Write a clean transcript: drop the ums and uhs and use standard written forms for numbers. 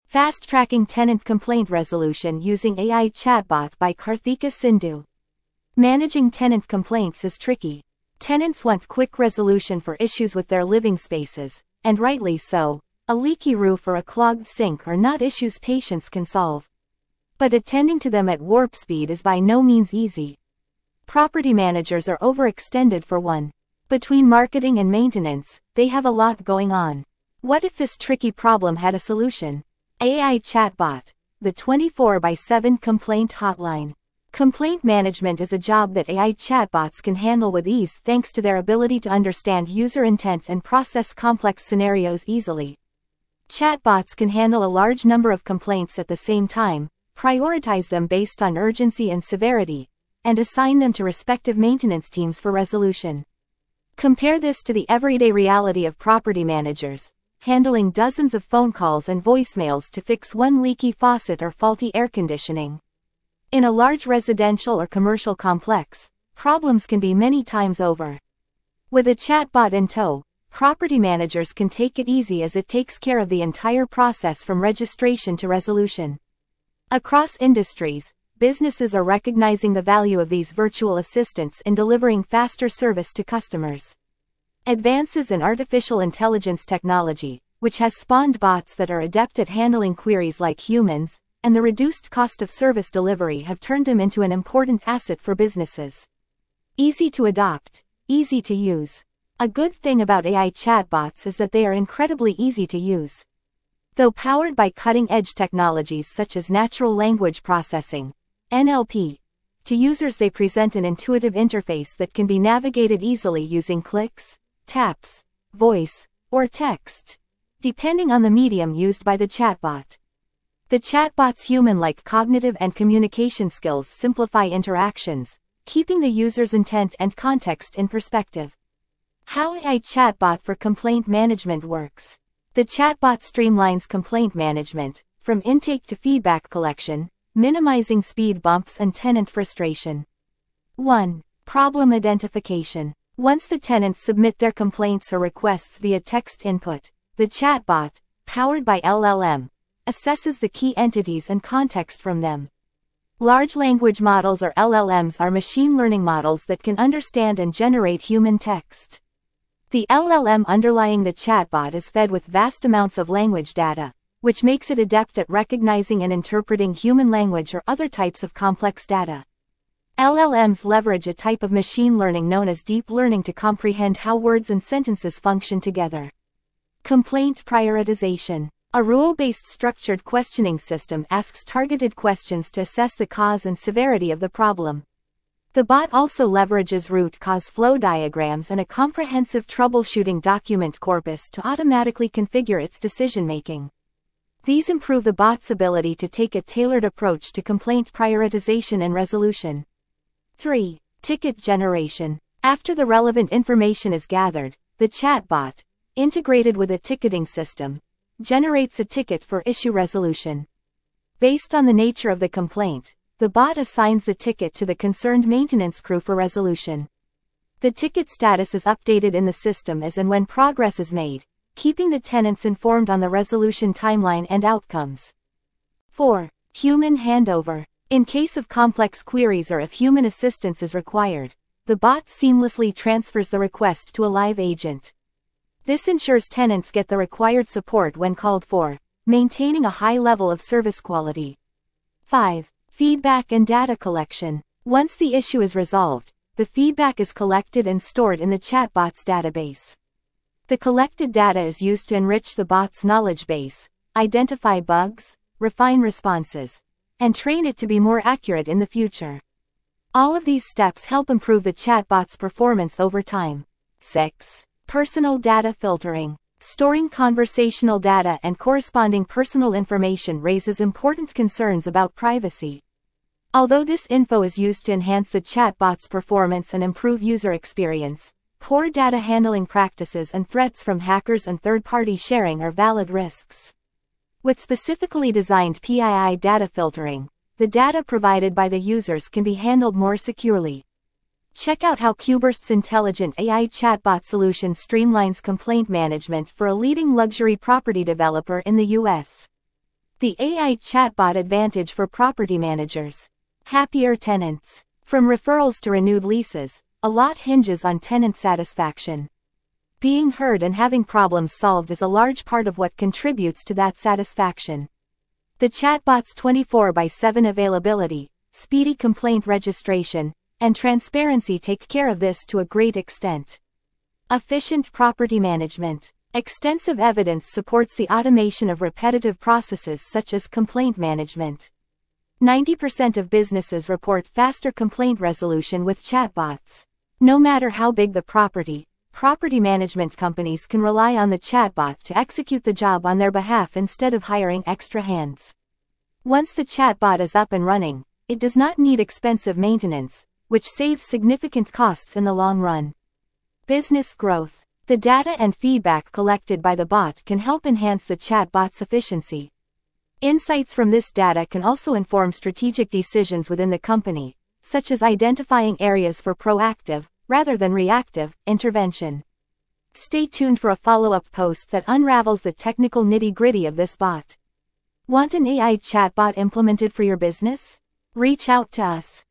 Fast-tracking tenant complaint resolution using AI chatbot by Karthika Sindhu. Managing tenant complaints is tricky. Tenants want quick resolution for issues with their living spaces, and rightly so. A leaky roof or a clogged sink are not issues patients can solve. But attending to them at warp speed is by no means easy. Property managers are overextended for one. Between marketing and maintenance, they have a lot going on. What if this tricky problem had a solution? AI Chatbot, the 24/7 complaint hotline. Complaint management is a job that AI chatbots can handle with ease thanks to their ability to understand user intent and process complex scenarios easily. Chatbots can handle a large number of complaints at the same time, prioritize them based on urgency and severity, and assign them to respective maintenance teams for resolution. Compare this to the everyday reality of property managers, handling dozens of phone calls and voicemails to fix one leaky faucet or faulty air conditioning. In a large residential or commercial complex, problems can be many times over. With a chatbot in tow, property managers can take it easy as it takes care of the entire process from registration to resolution. Across industries, businesses are recognizing the value of these virtual assistants in delivering faster service to customers. Advances in artificial intelligence technology, which has spawned bots that are adept at handling queries like humans, and the reduced cost of service delivery have turned them into an important asset for businesses. Easy to adopt, easy to use. A good thing about AI chatbots is that they are incredibly easy to use. Though powered by cutting-edge technologies such as natural language processing, NLP, to users they present an intuitive interface that can be navigated easily using clicks, taps, voice, or text, depending on the medium used by the chatbot. The chatbot's human-like cognitive and communication skills simplify interactions, keeping the user's intent and context in perspective. How AI chatbot for complaint management works. The chatbot streamlines complaint management, from intake to feedback collection, minimizing speed bumps and tenant frustration. 1. Problem identification. Once the tenants submit their complaints or requests via text input, the chatbot, powered by LLM, assesses the key entities and context from them. Large language models or LLMs are machine learning models that can understand and generate human text. The LLM underlying the chatbot is fed with vast amounts of language data, which makes it adept at recognizing and interpreting human language or other types of complex data. LLMs leverage a type of machine learning known as deep learning to comprehend how words and sentences function together. Complaint prioritization. A rule-based structured questioning system asks targeted questions to assess the cause and severity of the problem. The bot also leverages root cause flow diagrams and a comprehensive troubleshooting document corpus to automatically configure its decision-making. These improve the bot's ability to take a tailored approach to complaint prioritization and resolution. 3. Ticket generation. After the relevant information is gathered, the chatbot, integrated with a ticketing system, generates a ticket for issue resolution. Based on the nature of the complaint, the bot assigns the ticket to the concerned maintenance crew for resolution. The ticket status is updated in the system as and when progress is made, keeping the tenants informed on the resolution timeline and outcomes. 4. Human handover. In case of complex queries or if human assistance is required, the bot seamlessly transfers the request to a live agent. This ensures tenants get the required support when called for, maintaining a high level of service quality. 5. Feedback and data collection. Once the issue is resolved, the feedback is collected and stored in the chatbot's database. The collected data is used to enrich the bot's knowledge base, identify bugs, refine responses, and train it to be more accurate in the future. All of these steps help improve the chatbot's performance over time. 6. Personal data filtering. Storing conversational data and corresponding personal information raises important concerns about privacy. Although this info is used to enhance the chatbot's performance and improve user experience, poor data handling practices and threats from hackers and third-party sharing are valid risks. With specifically designed PII data filtering, the data provided by the users can be handled more securely. Check out how Cuburst's intelligent AI chatbot solution streamlines complaint management for a leading luxury property developer in the US. The AI chatbot advantage for property managers. Happier tenants. From referrals to renewed leases, a lot hinges on tenant satisfaction. Being heard and having problems solved is a large part of what contributes to that satisfaction. The chatbot's 24/7 availability, speedy complaint registration, and transparency take care of this to a great extent. Efficient property management. Extensive evidence supports the automation of repetitive processes such as complaint management. 90% of businesses report faster complaint resolution with chatbots. No matter how big the property management companies can rely on the chatbot to execute the job on their behalf instead of hiring extra hands. Once the chatbot is up and running, it does not need expensive maintenance, which saves significant costs in the long run. Business growth. The data and feedback collected by the bot can help enhance the chatbot's efficiency. Insights from this data can also inform strategic decisions within the company, such as identifying areas for proactive, rather than reactive, intervention. Stay tuned for a follow-up post that unravels the technical nitty-gritty of this bot. Want an AI chatbot implemented for your business? Reach out to us.